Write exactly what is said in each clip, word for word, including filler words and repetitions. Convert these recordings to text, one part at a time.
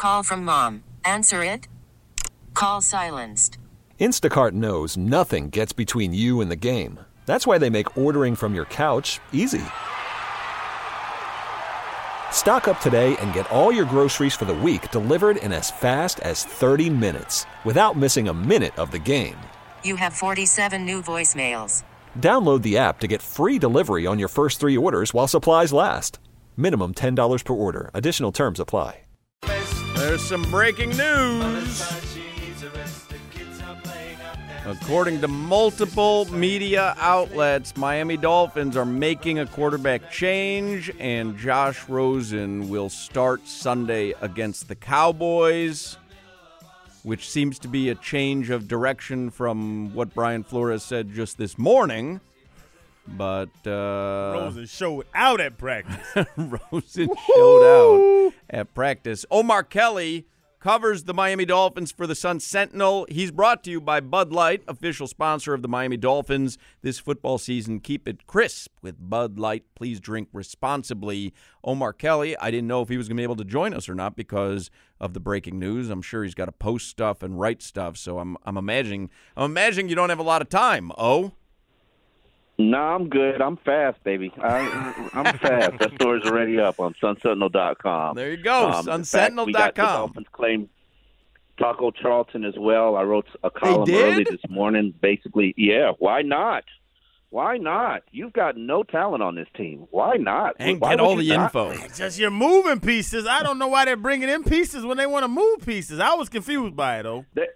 Call from mom. Answer it. Call silenced. Instacart knows nothing gets between you and the game. That's why they make ordering from your couch easy. Stock up today and get all your groceries for the week delivered in as fast as thirty minutes without missing a minute of the game. You have forty-seven new voicemails. Download the app to get free delivery on your first three orders while supplies last. Minimum ten dollars per order. Additional terms apply. There's some breaking news. According to multiple media outlets, Miami Dolphins are making a quarterback change, and Josh Rosen will start Sunday against the Cowboys, which seems to be a change of direction from what Brian Flores said just this morning. But uh, Rosen showed out at practice. Rosen showed out at practice. Omar Kelly covers the Miami Dolphins for the Sun Sentinel. He's brought to you by Bud Light, official sponsor of the Miami Dolphins this football season. Keep it crisp with Bud Light. Please drink responsibly. Omar Kelly, I didn't know if he was going to be able to join us or not because of the breaking news. I'm sure he's got to post stuff and write stuff, so I'm I'm imagining I'm imagining you don't have a lot of time. Oh. No, I'm good. I'm fast, baby. I, I'm fast. That story's already up on sun sentinel dot com. There you go, um, sun sentinel dot com. The Dolphins claim Taco Charlton as well. I wrote a column early this morning. Basically, yeah, why not? Why not? You've got no talent on this team. Why not? And why get all the not? info. It's just you're moving pieces. I don't know why they're bringing in pieces when they want to move pieces. I was confused by it, though. They,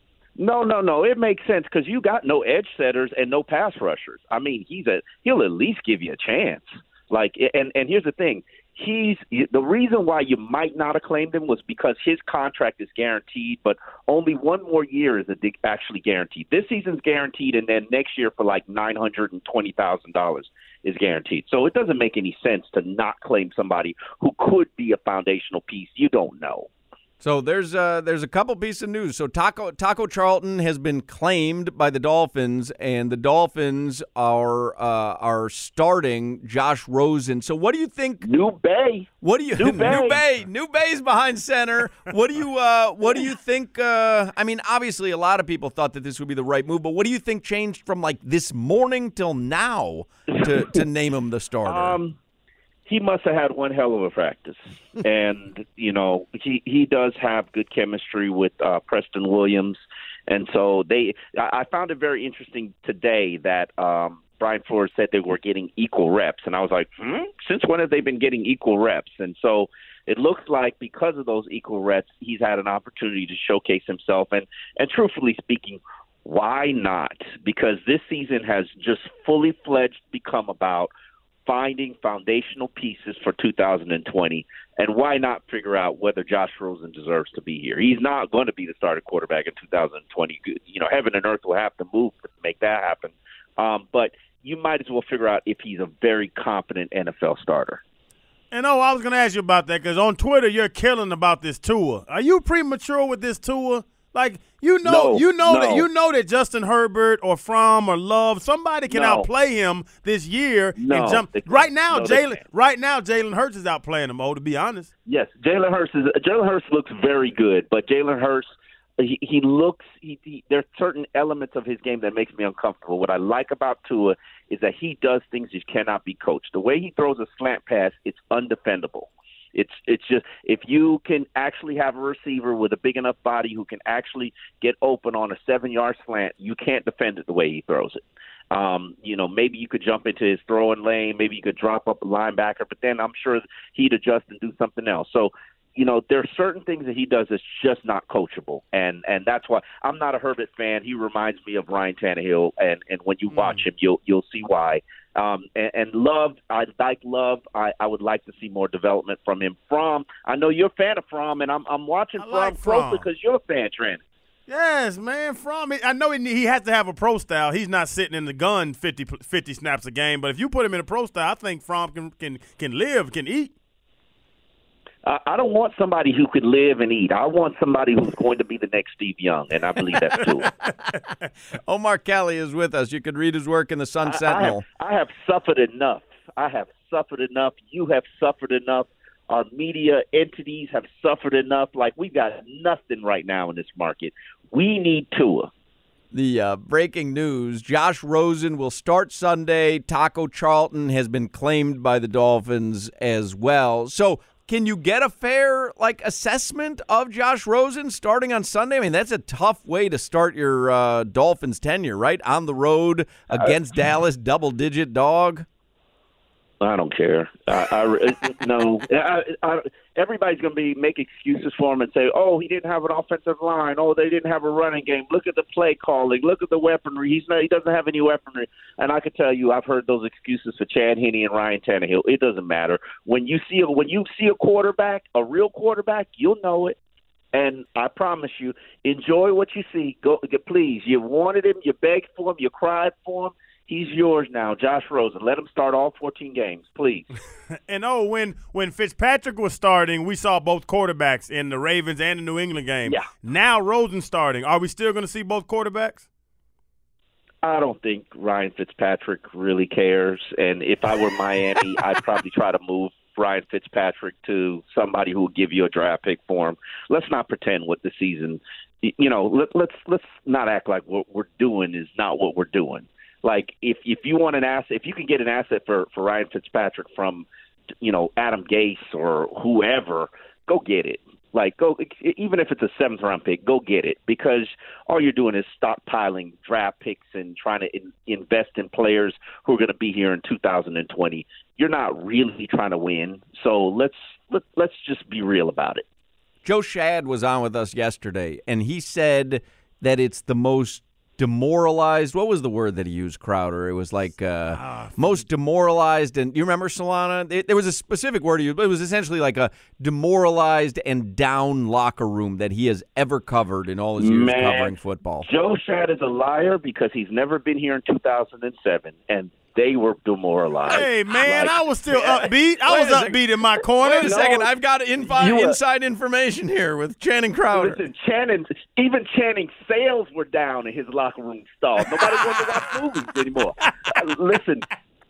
No, no, no. It makes sense because you got no edge setters and no pass rushers. I mean, he's a he'll at least give you a chance. Like, and and here's the thing: he's the reason why you might not have claimed him was because his contract is guaranteed, but only one more year is actually guaranteed. This season's guaranteed, and then next year for like nine hundred and twenty thousand dollars is guaranteed. So it doesn't make any sense to not claim somebody who could be a foundational piece. You don't know. So there's uh, there's a couple pieces of news. So Taco Taco Charlton has been claimed by the Dolphins, and the Dolphins are uh, are starting Josh Rosen. So what do you think? New Bay. What do you New Bay? New Bay? New Bay's behind center. What do you uh, What do you think? Uh, I mean, obviously, a lot of people thought that this would be the right move, but what do you think changed from like this morning till now to to name him the starter? Um. He must have had one hell of a practice. And, you know, he, he does have good chemistry with uh, Preston Williams. And so they – I found it very interesting today that um, Brian Flores said they were getting equal reps. And I was like, hmm? Since when have they been getting equal reps? And so it looks like because of those equal reps, he's had an opportunity to showcase himself. And, and truthfully speaking, why not? Because this season has just fully fledged become about – finding foundational pieces for two thousand twenty, and why not figure out whether Josh Rosen deserves to be here? He's not going to be the starting quarterback in two thousand twenty. You know, heaven and earth will have to move to make that happen. Um, but you might as well figure out if he's a very competent N F L starter. And oh, I was going to ask you about that because on Twitter you're killing about this Tua. Are you premature with this Tua? Like you know, no, you know no. that you know that Justin Herbert or Fromm or Love, somebody can no. outplay him this year no, and jump. They, right now, no, Jalen. Right now, Jalen Hurts is outplaying him. Oh, to be honest. Yes, Jalen Hurts is Jalen Hurts looks very good, but Jalen Hurts he, he looks. He, he, there are certain elements of his game that makes me uncomfortable. What I like about Tua is that he does things that cannot be coached. The way he throws a slant pass, it's undefendable. It's it's just if you can actually have a receiver with a big enough body who can actually get open on a seven-yard slant, you can't defend it the way he throws it. Um, you know, maybe you could jump into his throwing lane, maybe you could drop up a linebacker, but then I'm sure he'd adjust and do something else. So, you know, there are certain things that he does that's just not coachable, and and that's why I'm not a Herbert fan. He reminds me of Ryan Tannehill, and, and when you watch mm. him, you'll you'll see why. Um, and, and Love, I like Love. I, I would like to see more development from him. Fromm, I know you're a fan of Fromm, and I'm I'm watching Fromm like closely because you're a fan, Trent. Yes, man, Fromm. I know he, he has to have a pro style. He's not sitting in the gun fifty, fifty snaps a game. But if you put him in a pro style, I think Fromm can can can live, can eat. I don't want somebody who could live and eat. I want somebody who's going to be the next Steve Young, and I believe that's true. Omar Kelly is with us. You could read his work in the Sun Sentinel. I, I, have, I have suffered enough. I have suffered enough. You have suffered enough. Our media entities have suffered enough. Like, we've got nothing right now in this market. We need Tua. The uh, breaking news, Josh Rosen will start Sunday. Taco Charlton has been claimed by the Dolphins as well. So can you get a fair like assessment of Josh Rosen starting on Sunday? I mean, that's a tough way to start your uh, Dolphins tenure, right? On the road against uh, Dallas, double-digit dog. I don't care. I, I, no, I, I, everybody's going to be make excuses for him and say, "Oh, he didn't have an offensive line. Oh, they didn't have a running game. Look at the play calling. Look at the weaponry. He's not. He doesn't have any weaponry." And I can tell you, I've heard those excuses for Chad Henne and Ryan Tannehill. It doesn't matter when you see a, when you see a quarterback, a real quarterback, you'll know it. And I promise you, enjoy what you see. Go, please. You wanted him. You begged for him. You cried for him. He's yours now, Josh Rosen. Let him start all fourteen games, please. And, oh, when, when Fitzpatrick was starting, we saw both quarterbacks in the Ravens and the New England game. Yeah. Now Rosen's starting. Are we still going to see both quarterbacks? I don't think Ryan Fitzpatrick really cares. And if I were Miami, I'd probably try to move Ryan Fitzpatrick to somebody who will give you a draft pick for him. Let's not pretend what the season – you know, let, let's let's not act like what we're doing is not what we're doing. Like, if if you want an asset, if you can get an asset for, for Ryan Fitzpatrick from, you know, Adam Gase or whoever, go get it. Like, go even if it's a seventh round pick, go get it, because all you're doing is stockpiling draft picks and trying to in, invest in players who are going to be here in two thousand twenty. You're not really trying to win. So let's let, let's just be real about it. Joe Shad was on with us yesterday, and he said that it's the most demoralized. What was the word that he used, Crowder? It was like uh, uh, most demoralized. And you remember, Solana? It, there was a specific word he used, but it was essentially like a demoralized and down locker room that he has ever covered in all his years Man, covering football. Joe Shad is a liar because he's never been here in two thousand seven, and they were demoralized. Hey, man, like, I was still upbeat. I was upbeat in my corner. Wait a No, second. I've got infi- were, inside information here with Channing Crowder. Listen, Channing, even Channing sales were down in his locker room stall. Nobody wanted to watch movies anymore. Uh, listen,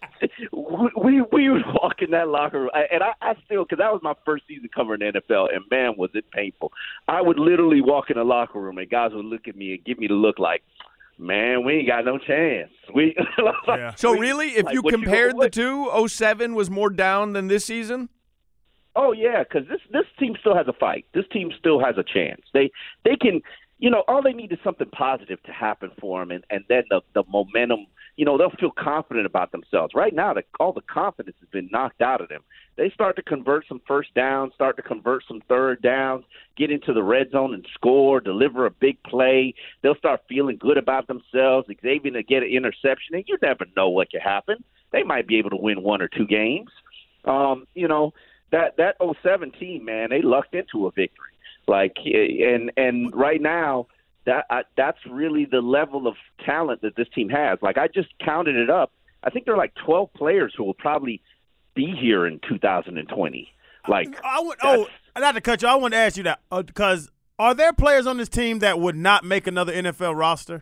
we we would walk in that locker room, and I, I still, because that was my first season covering the N F L, and man, was it painful. I would literally walk in the locker room, and guys would look at me and give me the look like, man, we ain't got no chance. We like, yeah. So we, really, if like, you compared you the two, oh seven was more down than this season? Oh, yeah, because this, this team still has a fight. This team still has a chance. They they can, you know, all they need is something positive to happen for them, and, and then the, the momentum, you know, they'll feel confident about themselves. Right now, the, all the confidence has been knocked out of them. They start to convert some first downs, start to convert some third downs, get into the red zone and score, deliver a big play. They'll start feeling good about themselves. Xavier to get an interception, and you never know what can happen. They might be able to win one or two games. Um, you know, that that oh seven team, man, they lucked into a victory. Like, and and right now, that I, that's really the level of talent that this team has. Like, I just counted it up. I think there are like twelve players who will probably be here in two thousand twenty. Like, I would, oh, not to cut you, I want to ask you that uh, because are there players on this team that would not make another N F L roster?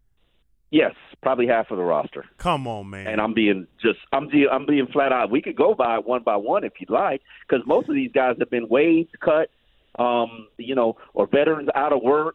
Yes, probably half of the roster. Come on, man. And I'm being just I'm being I'm being flat out. We could go by one by one if you'd like, because most of these guys have been waived, cut, um, you know, or veterans out of work,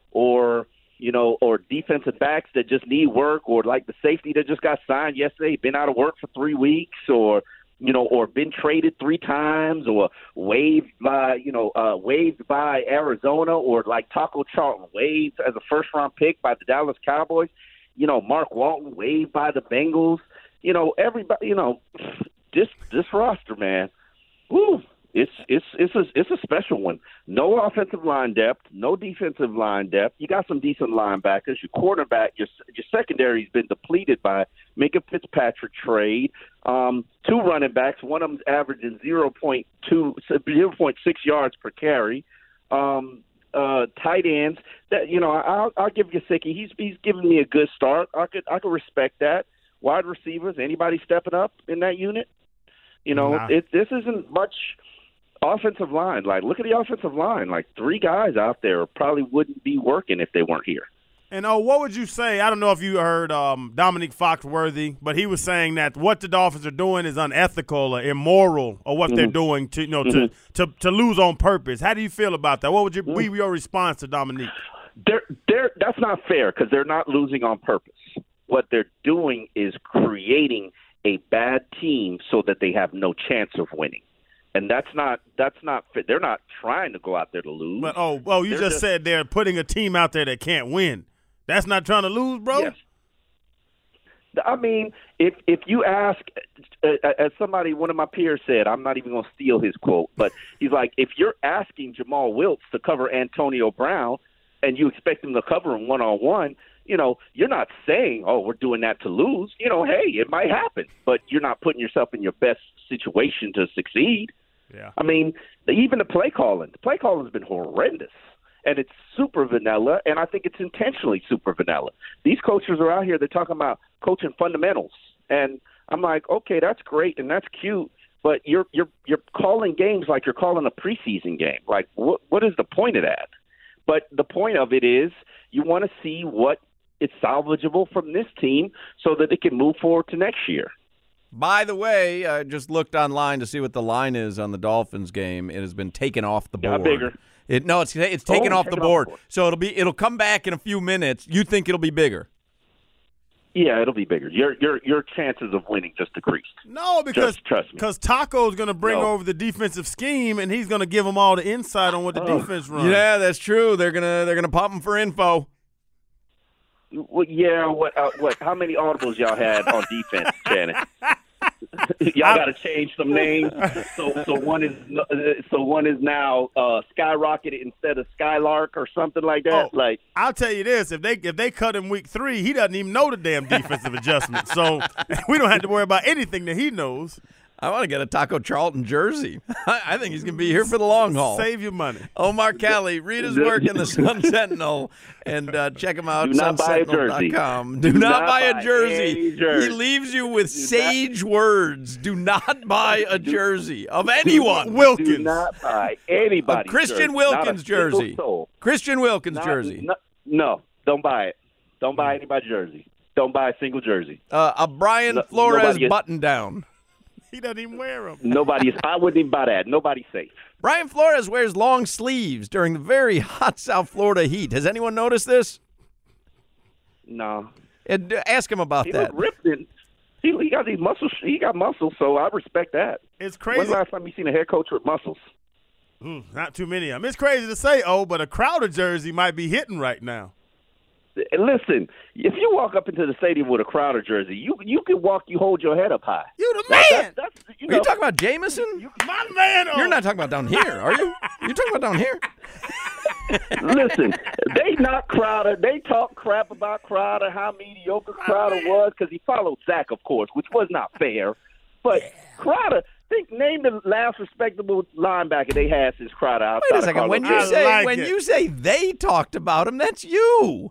or you know, or defensive backs that just need work, or like the safety that just got signed yesterday, been out of work for three weeks, or you know, or been traded three times, or waived by, you know, uh, waived by Arizona, or like Taco Charlton waived as a first round pick by the Dallas Cowboys. You know, Mark Walton waived by the Bengals. You know, everybody. You know, this this roster, man. Woo, it's it's it's a it's a special one. No offensive line depth, no defensive line depth. You got some decent linebackers. Your quarterback, your your secondary's been depleted by Minka Fitzpatrick trade. Um, two running backs. One of them's averaging zero point two, zero point six yards per carry. Um, uh, tight ends. That you know, I'll, I'll give Gesicki. He's he's giving me a good start. I could I could respect that. Wide receivers. Anybody stepping up in that unit? You know, nah. it this isn't much. Offensive line. Like, look at the offensive line. Like, three guys out there probably wouldn't be working if they weren't here. And oh, what would you say? I don't know if you heard um, Dominique Foxworthy, but he was saying that what the Dolphins are doing is unethical or immoral, or what mm-hmm. they're doing to you know mm-hmm. to, to to lose on purpose. How do you feel about that? What would your, mm-hmm. be your response to Dominique? They're, they're, that's not fair because they're not losing on purpose. What they're doing is creating a bad team so that they have no chance of winning. And that's not that's not fair. They're not trying to go out there to lose. But oh, well, you just, just said they're putting a team out there that can't win. That's not trying to lose, bro? Yes. I mean, if if you ask, uh, as somebody, one of my peers said, I'm not even going to steal his quote, but he's like, if you're asking Jamal Wiltz to cover Antonio Brown and you expect him to cover him one-on-one, you know, you're not saying, oh, we're doing that to lose. You know, hey, it might happen, but you're not putting yourself in your best situation to succeed. Yeah. I mean, even the play calling, the play calling has been horrendous. And it's super vanilla, and I think it's intentionally super vanilla. These coaches are out here, they're talking about coaching fundamentals. And I'm like, okay, that's great and that's cute, but you're you're you're calling games like you're calling a preseason game. Like, what what is the point of that? But the point of it is you want to see what is salvageable from this team so that it can move forward to next year. By the way, I just looked online to see what the line is on the Dolphins game. It has been taken off the board. Got bigger. It, no, it's it's taken oh, off the board. Off the board. So it'll be it'll come back in a few minutes. You think it'll be bigger? Yeah, it'll be bigger. Your your your chances of winning just decreased. No, because just trust me. Because Taco's going to bring no. over the defensive scheme, and he's going to give them all the insight on what the oh. defense runs. Yeah, that's true. They're gonna they're gonna pop them for info. Well, yeah. What uh, what? How many audibles y'all had on defense, Shannon? Y'all got to change some names. So so one is so one is now uh, skyrocketed instead of Skylark or something like that. Oh, like I'll tell you this: if they if they cut him week three, he doesn't even know the damn defensive adjustment. So we don't have to worry about anything that he knows. I want to get a Taco Charlton jersey. I think he's going to be here for the long haul. Save your money. Omar Kelly, read his work in the Sun Sentinel and uh, check him out at sun sentinel dot com. Do, Do not, not buy a jersey. jersey. He leaves you with Do sage not. words. Do not buy a jersey of anyone. Wilkins. Do not buy anybody. Christian jersey. Wilkins jersey. Soul. Christian Wilkins not, jersey. No, no, don't buy it. Don't buy anybody's jersey. Don't buy a single jersey. Uh, a Brian no, Flores button down. He doesn't even wear them. Nobody is. I wouldn't even buy that. Nobody's safe. Brian Flores wears long sleeves during the very hot South Florida heat. Has anyone noticed this? No. And, uh, ask him about he that. He ripped in. He, he got these muscles. He got muscles, so I respect that. It's crazy. When's the last time you seen a head coach with muscles? Mm, not too many of them. It's crazy to say, oh, but a Crowder jersey might be hitting right now. Listen, if you walk up into the stadium with a Crowder jersey, you you can walk, you hold your head up high. You the man. That's, that's, that's, you are know, you talking about Jameson? You, my man. Oh. You're not talking about down here, are you? You're talking about down here? Listen, they knock Crowder. They talk crap about Crowder, how mediocre Crowder was, because he followed Zach, of course, which was not fair. But yeah. Crowder, think name the last respectable linebacker they had since Crowder outside. Wait a second. Of when you I say like when it. you say they talked about him, that's you.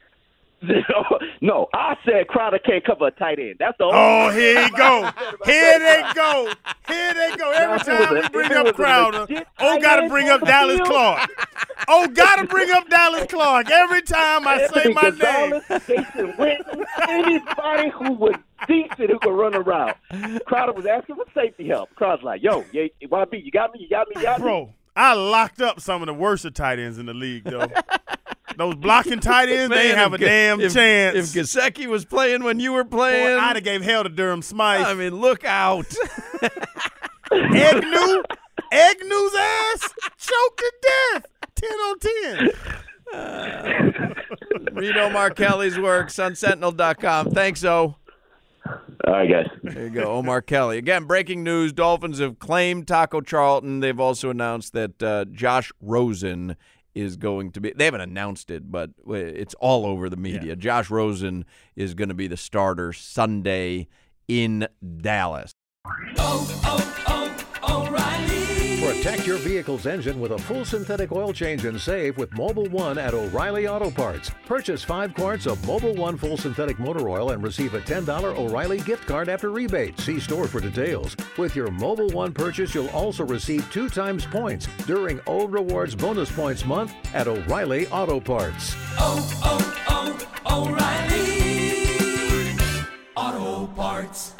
No, I said Crowder can't cover a tight end. That's the only Oh, here you go. Here they go. Here they go. Every time we bring up Crowder, oh, got to bring up Dallas Clark. Oh, got to bring up Dallas Clark. Every time I say my name. Jason Witten, anybody who was decent who could run around. Crowder was asking for safety help. Crowder's like, yo, Y B, you got me, you got me, you got me. Bro, I locked up some of the worst of tight ends in the league, though. Those blocking tight ends, Man, they ain't have a if, damn if, chance. If Gesicki was playing when you were playing, Boy, I'd have gave hell to Durham Smythe. I mean, look out. Egnew, Egnew's ass choked to death. ten on ten. Uh, read Omar Kelly's work, sun sentinel dot com. Thanks, O. All right, guys. There you go, Omar Kelly. Again, breaking news, Dolphins have claimed Taco Charlton. They've also announced that uh, Josh Rosen is going to be – they haven't announced it, but it's all over the media. Yeah. Josh Rosen is going to be the starter Sunday in Dallas. Oh, oh, oh, O'Reilly. Protect your vehicle's engine with a full synthetic oil change and save with Mobil one at O'Reilly Auto Parts. Purchase five quarts of Mobil one full synthetic motor oil and receive a ten dollars O'Reilly gift card after rebate. See store for details. With your Mobil one purchase, you'll also receive two times points during O Rewards Bonus Points Month at O'Reilly Auto Parts. Oh, oh, oh, O'Reilly Auto Parts.